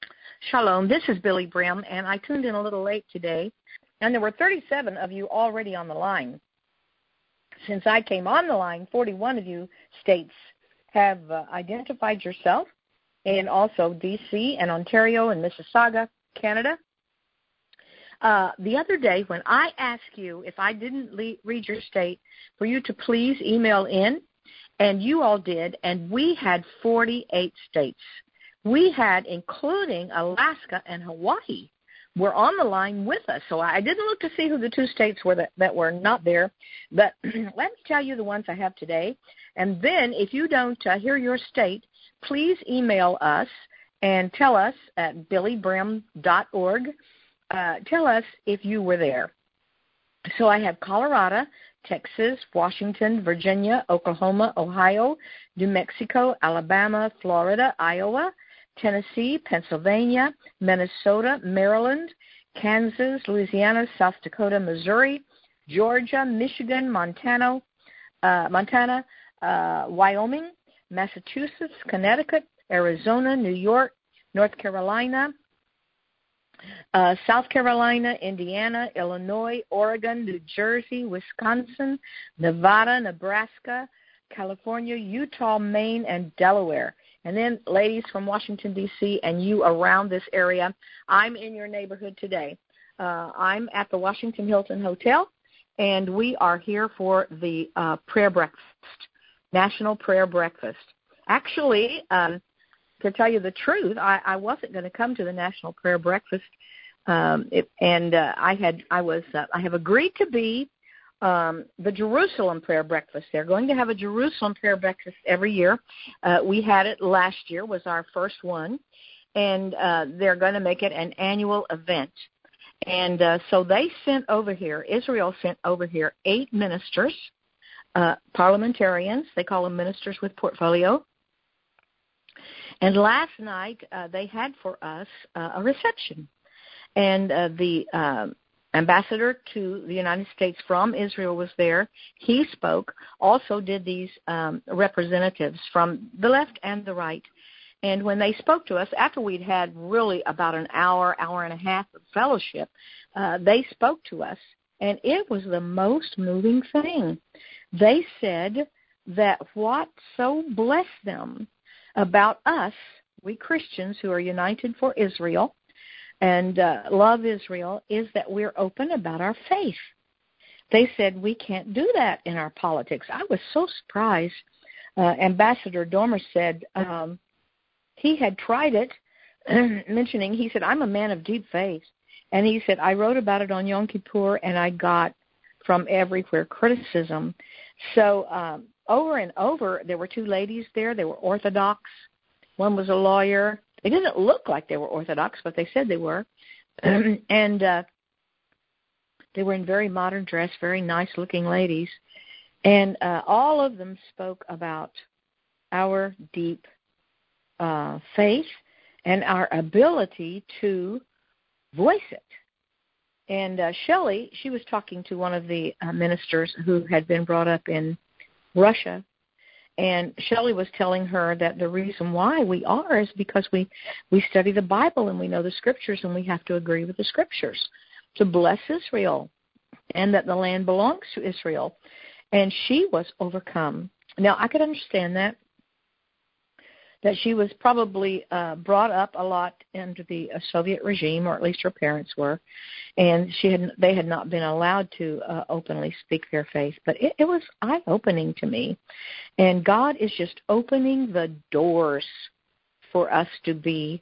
Shalom, this is Billy Brim, and I tuned in a little late today, and there were 37 of you already on the line. Since I came on the line, 41 of you states have identified yourself, and also D.C. and Ontario and Mississauga, Canada. The other day when I asked you, if I didn't read your state, for you to please email in, and you all did, and we had 48 states. We had, including Alaska and Hawaii, were on the line with us. So I didn't look to see who the two states were that were not there. But let me tell you the ones I have today. And then if you don't hear your state, please email us and tell us at billybrim.org. Tell us if you were there. So I have Colorado, Texas, Washington, Virginia, Oklahoma, Ohio, New Mexico, Alabama, Florida, Iowa, Tennessee, Pennsylvania, Minnesota, Maryland, Kansas, Louisiana, South Dakota, Missouri, Georgia, Michigan, Montana, Wyoming, Massachusetts, Connecticut, Arizona, New York, North Carolina, South Carolina, Indiana, Illinois, Oregon, New Jersey, Wisconsin, Nevada, Nebraska, California, Utah, Maine, and Delaware. And then, ladies from Washington, D.C., and you around this area, I'm in your neighborhood today. I'm at the Washington Hilton Hotel, and we are here for the prayer breakfast, National Prayer Breakfast. Actually, to tell you the truth, I wasn't going to come to the National Prayer Breakfast, I have agreed to be the Jerusalem Prayer Breakfast. They're going to have a Jerusalem Prayer Breakfast every year. We had it last year, was our first one, and they're going to make it an annual event. And so they sent over here, Israel sent over here 8 ministers, parliamentarians. They call them ministers with portfolio. And last night they had for us a reception. And the ambassador to the United States from Israel was there. He spoke. Also did these representatives from the left and the right. And when they spoke to us, after we'd had really about an hour and a half of fellowship, they spoke to us. And it was the most moving thing. They said that what so blessed them about us, we Christians who are united for Israel and love Israel, is that we're open about our faith. They said we can't do that in our politics. I was so surprised. Ambassador Dormer said he had tried it, mentioning, he said, I'm a man of deep faith. And he said, I wrote about it on Yom Kippur, and I got from everywhere criticism. So over and over, there were 2 ladies there. They were Orthodox. One was a lawyer. They didn't look like they were Orthodox, but they said they were. And they were in very modern dress, very nice-looking ladies. And all of them spoke about our deep faith and our ability to voice it. And Shelley, she was talking to one of the ministers who had been brought up in Russia, and Shelley was telling her that the reason why we are is because we study the Bible and we know the Scriptures, and we have to agree with the Scriptures to bless Israel and that the land belongs to Israel. And she was overcome. Now, I could understand that she was probably brought up a lot under the Soviet regime, or at least her parents were, and they had not been allowed to openly speak their faith. But it was eye-opening to me, and God is just opening the doors for us to be,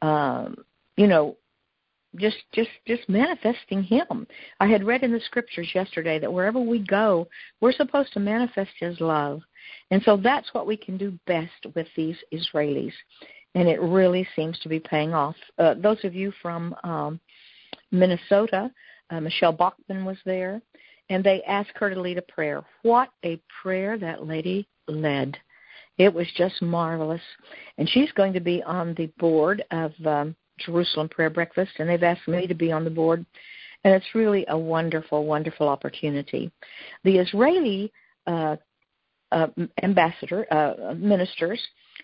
just manifesting Him. I had read in the Scriptures yesterday that wherever we go, we're supposed to manifest His love. And so that's what we can do best with these Israelis. And it really seems to be paying off. Those of you from Minnesota, Michelle Bachman was there, and they asked her to lead a prayer. What a prayer that lady led. It was just marvelous. And she's going to be on the board of Jerusalem Prayer Breakfast, and they've asked me to be on the board. And it's really a wonderful, wonderful opportunity. The Israeli ministers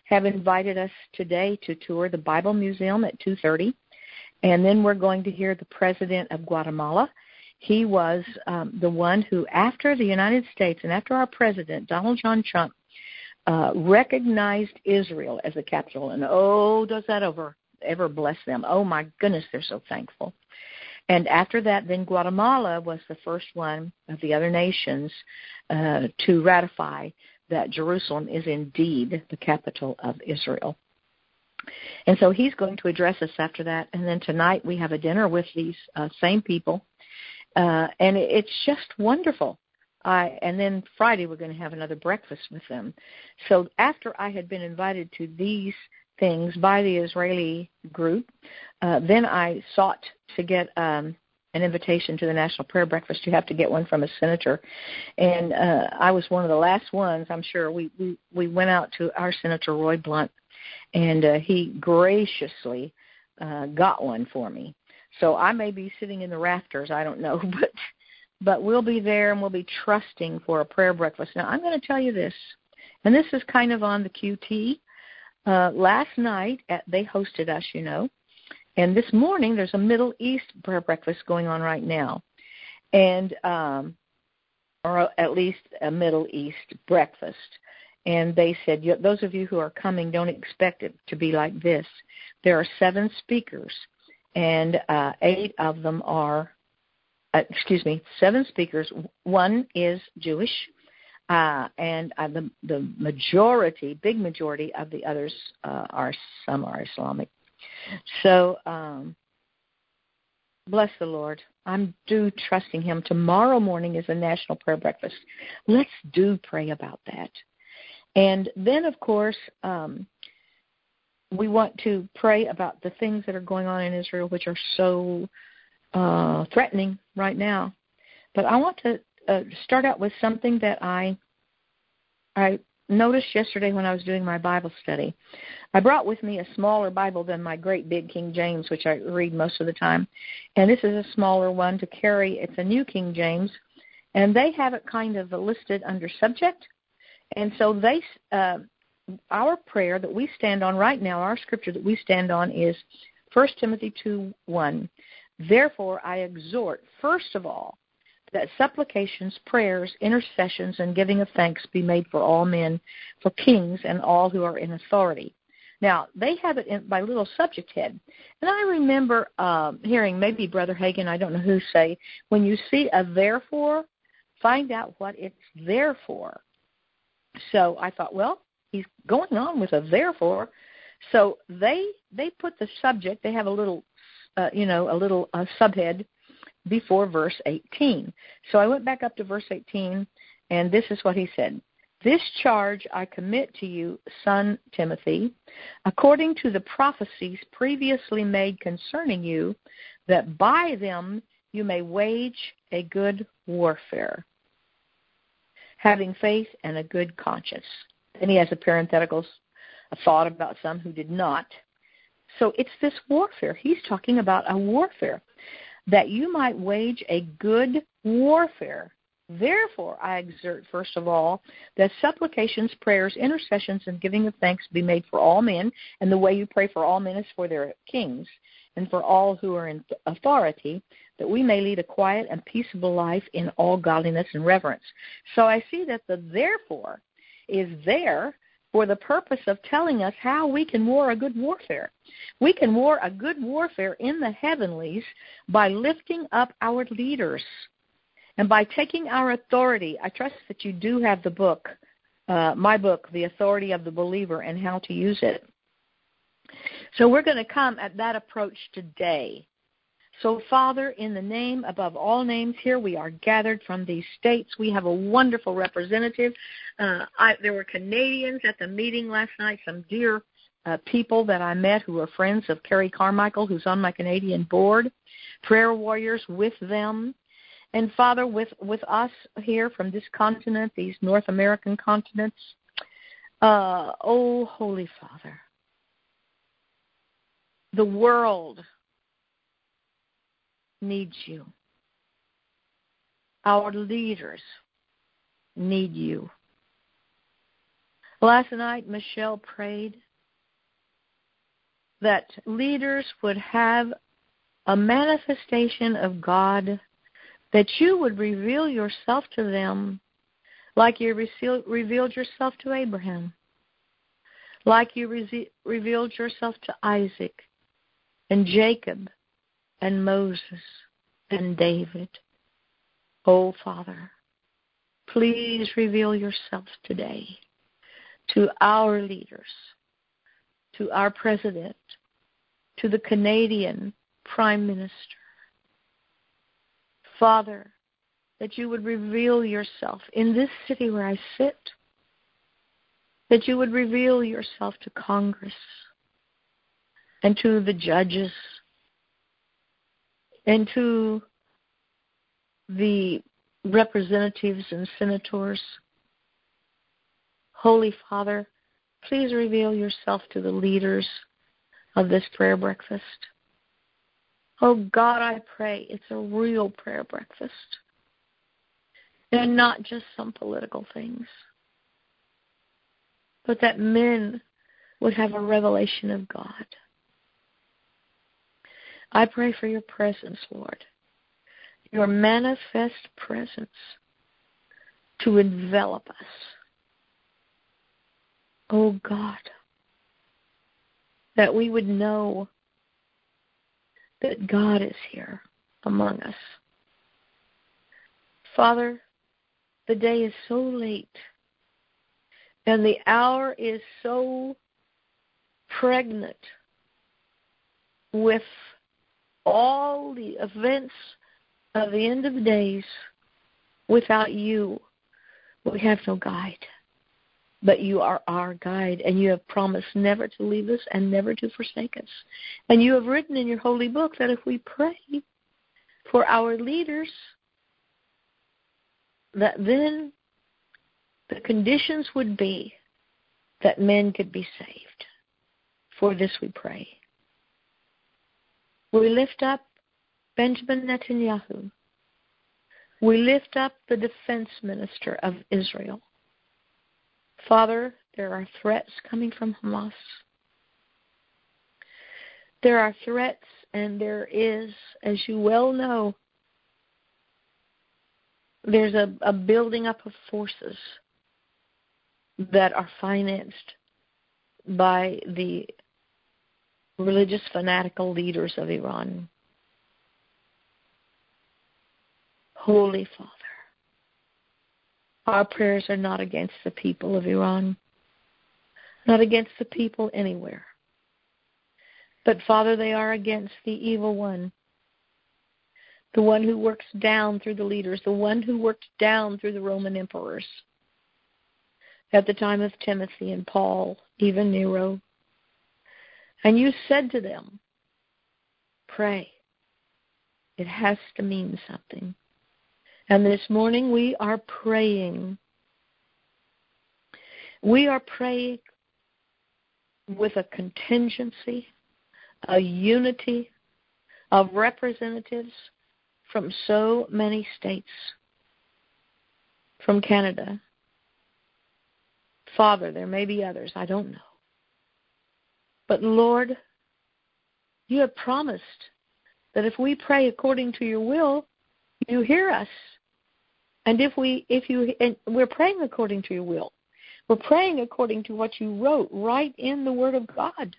have invited us today to tour the Bible Museum at 2:30, and then we're going to hear the president of Guatemala. He was the one who, after the United States and after our president, Donald John Trump, recognized Israel as the capital. And does that ever bless them. Oh, my goodness, they're so thankful. And after that, then Guatemala was the first one of the other nations to ratify that Jerusalem is indeed the capital of Israel. And so he's going to address us after that. And then tonight we have a dinner with these same people. And it's just wonderful. And then Friday we're going to have another breakfast with them. So after I had been invited to these things by the Israeli group, then I sought to get an invitation to the National Prayer Breakfast. You have to get one from a senator. And I was one of the last ones, I'm sure. We went out to our Senator Roy Blunt, and he graciously got one for me. So I may be sitting in the rafters, I don't know, but we'll be there and we'll be trusting for a prayer breakfast. Now, I'm going to tell you this, and this is kind of on the QT. Last night, they hosted us, and this morning there's a Middle East prayer breakfast going on right now, and or at least a Middle East breakfast. And they said, those of you who are coming, don't expect it to be like this. There are 7 speakers, and 8 of them are, 7 speakers. 1 is Jewish, and the majority, big majority of the others are Islamic. So bless the Lord. I'm trusting Him. Tomorrow morning is a national prayer breakfast. Let's pray about that. And then, of course, we want to pray about the things that are going on in Israel, which are so threatening right now. But I want to start out with something that I noticed yesterday when I was doing my Bible study. I brought with me a smaller Bible than my great big King James, which I read most of the time. And this is a smaller one to carry. It's a New King James. And they have it kind of listed under subject. And so our prayer that we stand on right now, our scripture that we stand on is 1 Timothy 2:1. Therefore, I exhort, first of all, that supplications, prayers, intercessions, and giving of thanks be made for all men, for kings, and all who are in authority. Now, they have it by little subject head. And I remember hearing maybe Brother Hagin, I don't know who, say, when you see a therefore, find out what it's there for. So I thought, well, he's going on with a therefore. So they put the subject, they have a little, subhead before verse 18. So I went back up to verse 18, and this is what he said. This charge I commit to you, son Timothy, according to the prophecies previously made concerning you, that by them you may wage a good warfare, having faith and a good conscience. Then he has a parenthetical, a thought about some who did not. So it's this warfare. He's talking about a warfare, that you might wage a good warfare. Therefore, I exhort, first of all, that supplications, prayers, intercessions, and giving of thanks be made for all men. And the way you pray for all men is for their kings and for all who are in authority, that we may lead a quiet and peaceable life in all godliness and reverence. So I see that the therefore is there for the purpose of telling us how we can war a good warfare. We can war a good warfare in the heavenlies by lifting up our leaders and by taking our authority. I trust that you do have the book, my book, The Authority of the Believer and How to Use It. So we're going to come at that approach today. So, Father, in the name above all names, here we are gathered from these states. We have a wonderful representative. There were Canadians at the meeting last night, some dear people that I met who are friends of Carrie Carmichael, who's on my Canadian board, prayer warriors with them. And, Father, with us here from this continent, these North American continents, oh, Holy Father, the world needs you. Our leaders need you. Last night, Michelle prayed that leaders would have a manifestation of God, that you would reveal yourself to them like you revealed yourself to Abraham, like you revealed yourself to Isaac and Jacob and Moses and David. Oh, Father, please reveal yourself today to our leaders, to our president, to the Canadian Prime Minister. Father, that you would reveal yourself in this city where I sit, that you would reveal yourself to Congress and to the judges and to the representatives and senators. Holy Father, please reveal yourself to the leaders of this prayer breakfast. Oh God, I pray it's a real prayer breakfast and not just some political things, but that men would have a revelation of God. I pray for your presence, Lord, your manifest presence to envelop us. Oh God, that we would know that God is here among us. Father, the day is so late and the hour is so pregnant with all the events of the end of the days. Without you, we have no guide. But you are our guide, and you have promised never to leave us and never to forsake us. And you have written in your holy book that if we pray for our leaders, that then the conditions would be that men could be saved. For this we pray. We lift up Benjamin Netanyahu. We lift up the defense minister of Israel. Father, there are threats coming from Hamas. There are threats, and there is, as you well know, there's a building up of forces that are financed by the religious fanatical leaders of Iran. Holy Father, our prayers are not against the people of Iran, not against the people anywhere. But, Father, they are against the evil one, the one who works down through the leaders, the one who worked down through the Roman emperors at the time of Timothy and Paul, even Nero. And you said to them, pray. It has to mean something. And this morning we are praying. We are praying with a contingency, a unity of representatives from so many states, from Canada. Father, there may be others, I don't know. But Lord, you have promised that if we pray according to your will, you hear us. And we're praying according to your will. We're praying according to what you wrote right in the Word of God.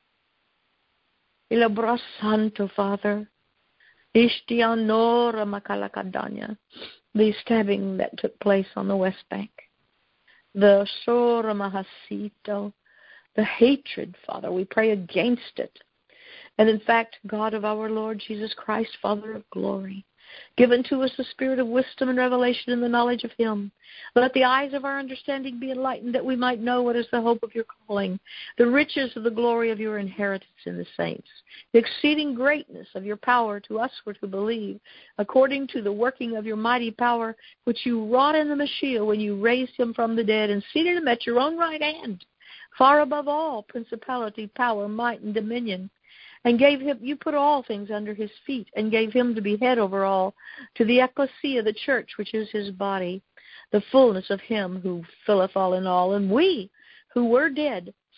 Ilabra Santo, Father. Ishtianora Makalakadanya. The stabbing that took place on the West Bank. The Sora Mahasito. The hatred, Father. We pray against it. And in fact, God of our Lord Jesus Christ, Father of glory, give unto us the spirit of wisdom and revelation in the knowledge of him. Let the eyes of our understanding be enlightened, that we might know what is the hope of your calling, the riches of the glory of your inheritance in the saints, the exceeding greatness of your power to us who to believe, according to the working of your mighty power, which you wrought in the Messiah when you raised him from the dead and seated him at your own right hand, far above all principality, power, might, and dominion, and gave him, you put all things under his feet, and gave him to be head over all, to the ecclesia, the church, which is his body, the fullness of him who filleth all in all. And we, who were dead,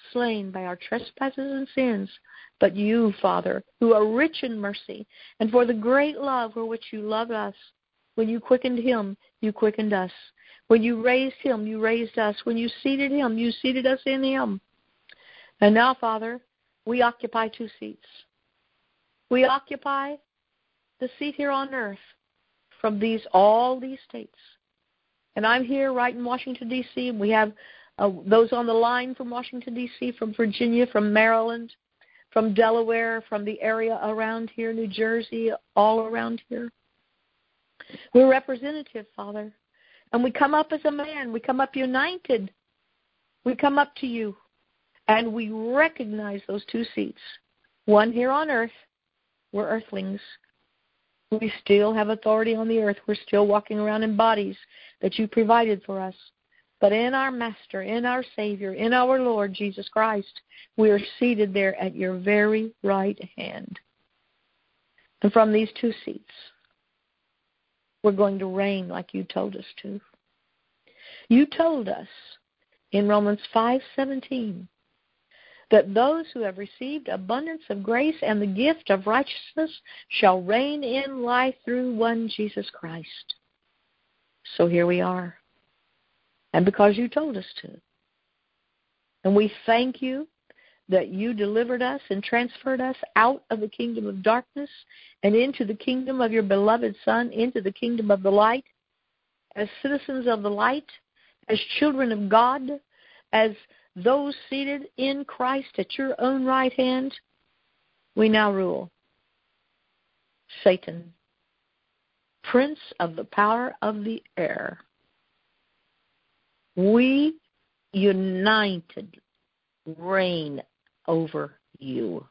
slain by our trespasses and sins, but you, Father, who are rich in mercy, and for the great love for which you loved us. When you quickened him, you quickened us. When you raised him, you raised us. When you seated him, you seated us in him. And now, Father, we occupy 2 seats. We occupy the seat here on earth from all these states. And I'm here right in Washington, D.C., and we have those on the line from Washington, D.C., from Virginia, from Maryland, from Delaware, from the area around here, New Jersey, all around here. We're representative, Father. And we come up as a man. We come up united. We come up to you. And we recognize those 2 seats. One here on earth. We're earthlings. We still have authority on the earth. We're still walking around in bodies that you provided for us. But in our Master, in our Savior, in our Lord Jesus Christ, we are seated there at your very right hand. And from these 2 seats, we're going to reign like you told us to. You told us in Romans 5:17 that those who have received abundance of grace and the gift of righteousness shall reign in life through one Jesus Christ. So here we are. And because you told us to. And we thank you that you delivered us and transferred us out of the kingdom of darkness and into the kingdom of your beloved Son, into the kingdom of the light, as citizens of the light, as children of God, as those seated in Christ at your own right hand. We now rule Satan, prince of the power of the air. We united reign over you,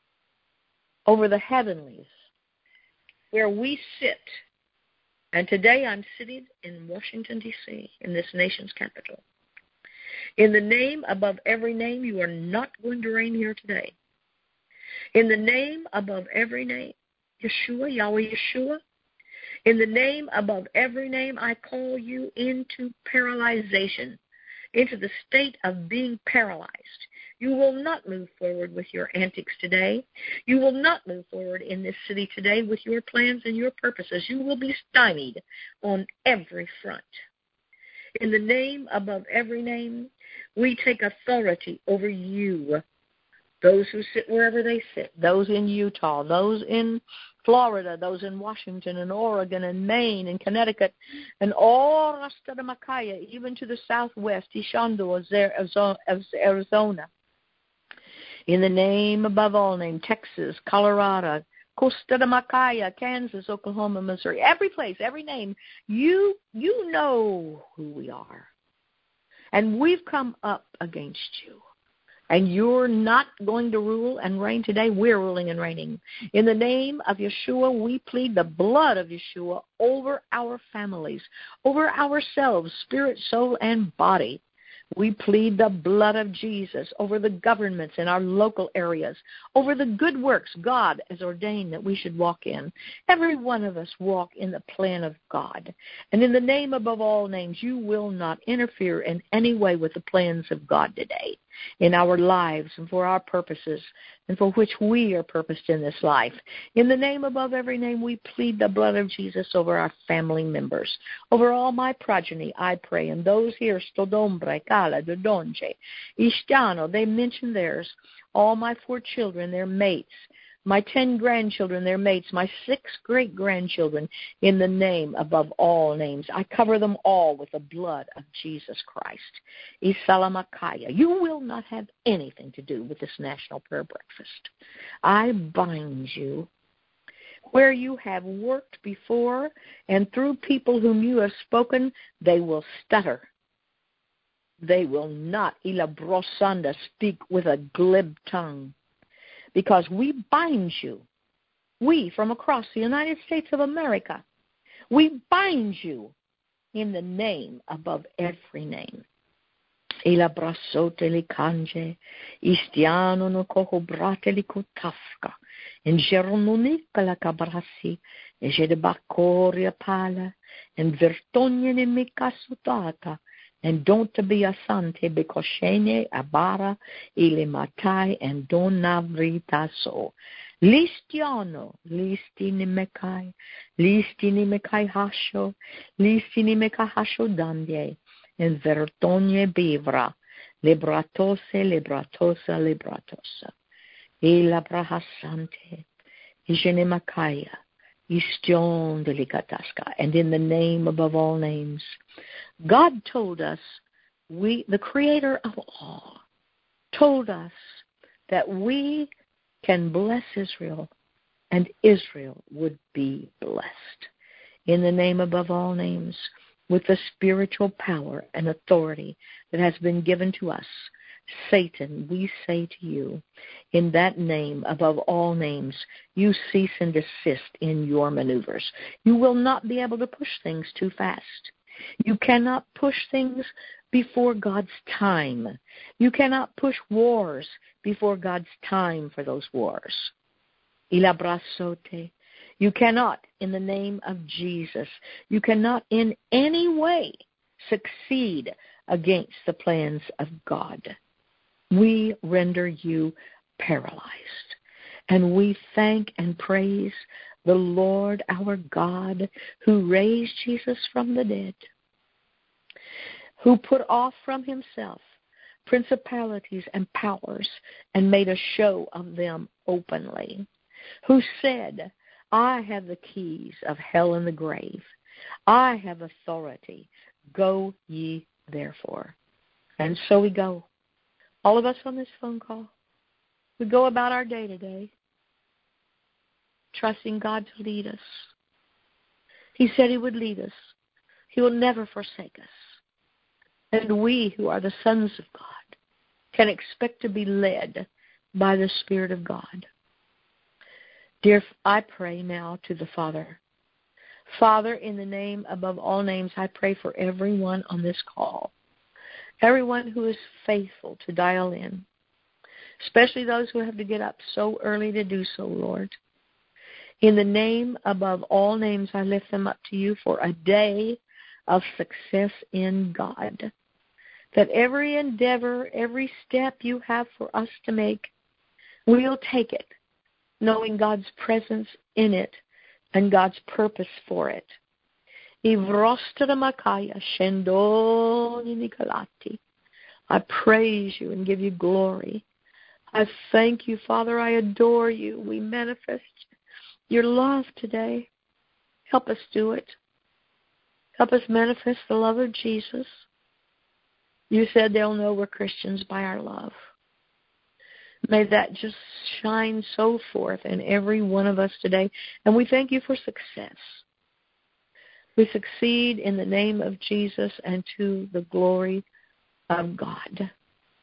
over the heavenlies, where we sit. And today I'm sitting in Washington, D.C., in this nation's capital. In the name above every name, you are not going to reign here today. In the name above every name, Yeshua, Yahweh Yeshua, in the name above every name, I call you into paralyzation, into the state of being paralyzed. You will not move forward with your antics today. You will not move forward in this city today with your plans and your purposes. You will be stymied on every front. In the name above every name, we take authority over you, those who sit wherever they sit, those in Utah, those in Florida, those in Washington and Oregon and Maine and Connecticut and all Rastadamakaya, even to the southwest, Ishando, Arizona. In the name above all names, Texas, Colorado, Costa de Macaya, Kansas, Oklahoma, Missouri, every place, every name, you know who we are. And we've come up against you. And you're not going to rule and reign today. We're ruling and reigning. In the name of Yeshua, we plead the blood of Yeshua over our families, over ourselves, spirit, soul, and body. We plead the blood of Jesus over the governments in our local areas, over the good works God has ordained that we should walk in. Every one of us walk in the plan of God. And in the name above all names, you will not interfere in any way with the plans of God today, in our lives and for our purposes and for which we are purposed in this life. In the name above every name, we plead the blood of Jesus over our family members, over all my progeny, I pray, and those here, Stodombre, Kala, Dodonje, Ishtano, they mention theirs, all my 4 children, their mates, my 10 grandchildren, their mates, my 6 great-grandchildren, in the name above all names. I cover them all with the blood of Jesus Christ. Isalamakaya, you will not have anything to do with this National Prayer Breakfast. I bind you where you have worked before, and through people whom you have spoken, they will stutter. They will not, Ila Brosanda, speak with a glib tongue. Because we bind you, we from across the United States of America, we bind you in the name above every name. Ila brasote li kanje, istiano no koho brate li kutafka, en geronunika la cabrasi, e je de bacoria pala, en vertogne ne mikasutata, and don't be a sante bekoshene abara ile matai and don navritaso. Listiano, listini mekai hasho, listini mekai hasho dandye, and vertonye bivra, lebratosa, ela brahasante, ishene makaya, istion delicataska, and in the name above all names. God told us, the Creator of all, told us that we can bless Israel, and Israel would be blessed. In the name above all names, with the spiritual power and authority that has been given to us, Satan, we say to you, in that name above all names, you cease and desist in your maneuvers. You will not be able to push things too fast. You cannot push things before God's time. You cannot push wars before God's time for those wars. Ilabrasote. You cannot, in the name of Jesus, you cannot in any way succeed against the plans of God. We render you paralyzed. And we thank and praise the Lord our God who raised Jesus from the dead, who put off from himself principalities and powers and made a show of them openly, who said, I have the keys of hell and the grave. I have authority. Go ye therefore. And so we go. All of us on this phone call, we go about our day today, trusting God to lead us. He said he would lead us. He will never forsake us. And we who are the sons of God can expect to be led by the Spirit of God. Dear, I pray now to the Father. Father, in the name above all names, I pray for everyone on this call, everyone who is faithful to dial in, especially those who have to get up so early to do so, Lord. In the name above all names, I lift them up to you for a day of success in God. That every endeavor, every step you have for us to make, we'll take it, knowing God's presence in it and God's purpose for it. I praise you and give you glory. I thank you, Father. I adore you. We manifest your love today. Help us do it. Help us manifest the love of Jesus. You said they'll know we're Christians by our love. May that just shine so forth in every one of us today. And we thank you for success. We succeed in the name of Jesus and to the glory of God.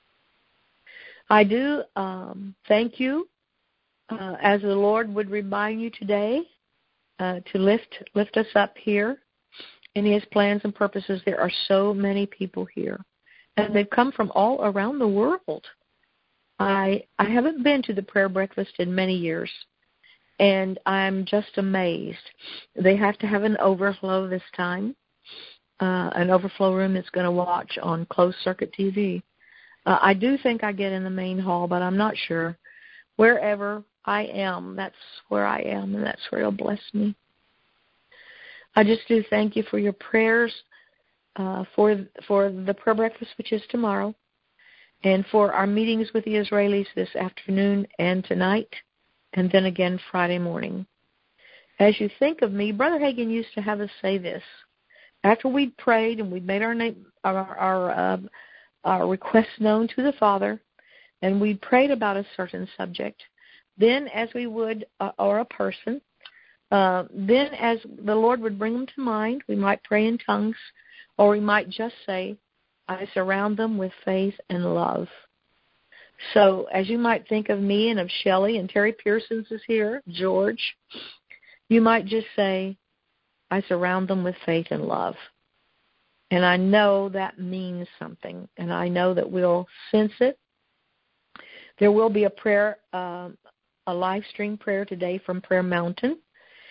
I do thank you, as the Lord would remind you today, to lift us up here in his plans and purposes. There are so many people here, and they've come from all around the world. I haven't been to the prayer breakfast in many years, and I'm just amazed. They have to have an overflow this time, an overflow room that's going to watch on closed-circuit TV. I do think I get in the main hall, but I'm not sure. Wherever I am, that's where I am, and that's where he'll bless me. I just do thank you for your prayers for the prayer breakfast, which is tomorrow, and for our meetings with the Israelis this afternoon and tonight, and then again Friday morning. As you think of me, Brother Hagin used to have us say this. After we'd prayed and we'd made our requests known to the Father, and we'd prayed about a certain subject, then as we would, or a person, then as the Lord would bring them to mind, we might pray in tongues, or we might just say, I surround them with faith and love. So as you might think of me and of Shelley, and Terry Pearsons is here, George, you might just say, I surround them with faith and love. And I know that means something, and I know that we'll sense it. There will be a prayer, a live stream prayer today from Prayer Mountain,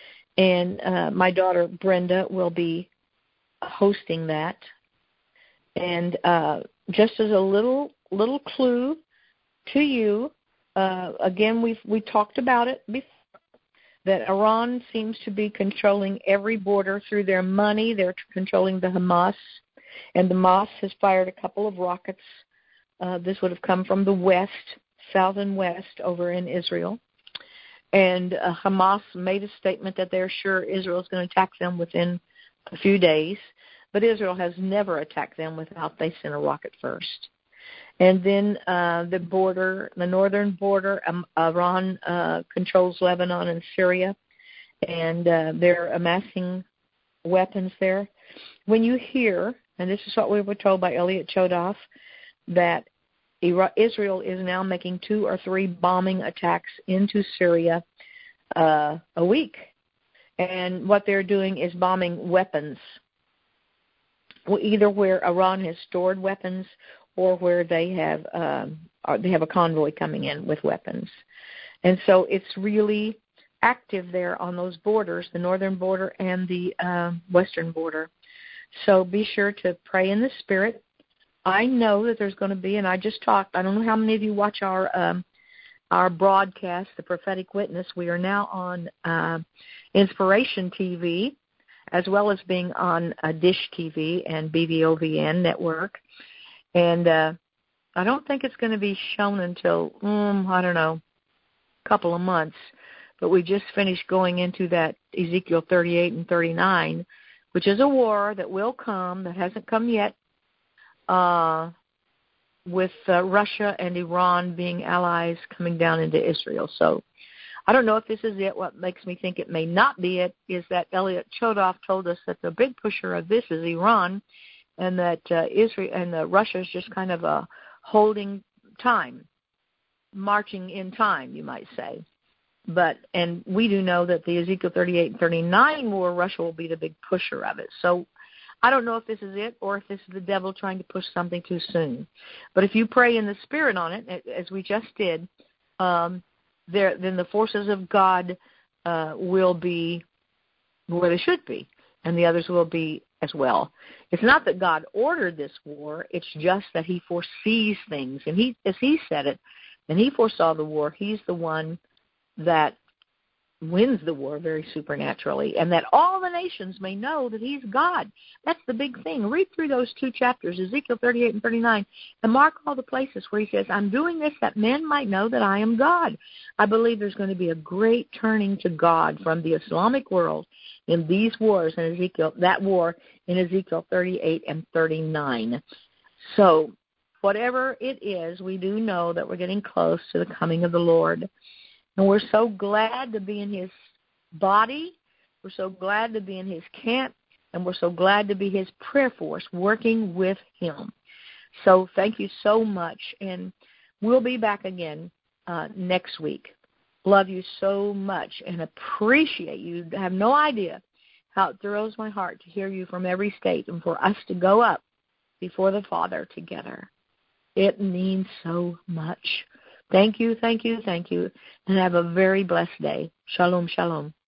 and my daughter Brenda will be hosting that. And just as a little clue to you, again, we talked about it before, that Iran seems to be controlling every border through their money. They're controlling the Hamas, and the Hamas has fired a couple of rockets. This would have come from the west, south and west, over in Israel. And Hamas made a statement that they're sure Israel is going to attack them within a few days, but Israel has never attacked them without they sent a rocket first. And then the northern border, Iran controls Lebanon and Syria, and they're amassing weapons there. When you hear, and this is what we were told by Elliot Chodoff, that Israel is now making 2 or 3 bombing attacks into Syria a week, and what they're doing is bombing weapons, either where Iran has stored weapons or where they have a convoy coming in with weapons. And so it's really active there on those borders, the northern border and the western border. So be sure to pray in the Spirit. I know that there's going to be, and I just talked, I don't know how many of you watch our broadcast, The Prophetic Witness. We are now on Inspiration TV, as well as being on Dish TV and BVOVN network. And I don't think it's going to be shown until, I don't know, a couple of months. But we just finished going into that Ezekiel 38 and 39, which is a war that will come, that hasn't come yet, with Russia and Iran being allies coming down into Israel. So I don't know if this is it. What makes me think it may not be it is that Elliot Chodoff told us that the big pusher of this is Iran, and that Israel and Russia is just kind of holding time, marching in time, you might say. And we do know that the Ezekiel 38 and 39 war, Russia will be the big pusher of it. So I don't know if this is it or if this is the devil trying to push something too soon. But if you pray in the Spirit on it, as we just did, then the forces of God will be where they should be, and the others will be as well. It's not that God ordered this war. It's just that he foresees things. And as he said it, and he foresaw the war, he's the one that wins the war very supernaturally, and that all the nations may know that he's God. That's the big thing. Read through those 2 chapters, Ezekiel 38 and 39, and mark all the places where he says, I'm doing this that men might know that I am God. I believe there's going to be a great turning to God from the Islamic world in these wars in Ezekiel, that war in Ezekiel 38 and 39. So whatever it is, we do know that we're getting close to the coming of the Lord. And we're so glad to be in his body. We're so glad to be in his camp. And we're so glad to be his prayer force working with him. So thank you so much. And we'll be back again next week. Love you so much and appreciate you. Have no idea how it thrills my heart to hear you from every state and for us to go up before the Father together. It means so much. Thank you, thank you, thank you, and have a very blessed day. Shalom, shalom.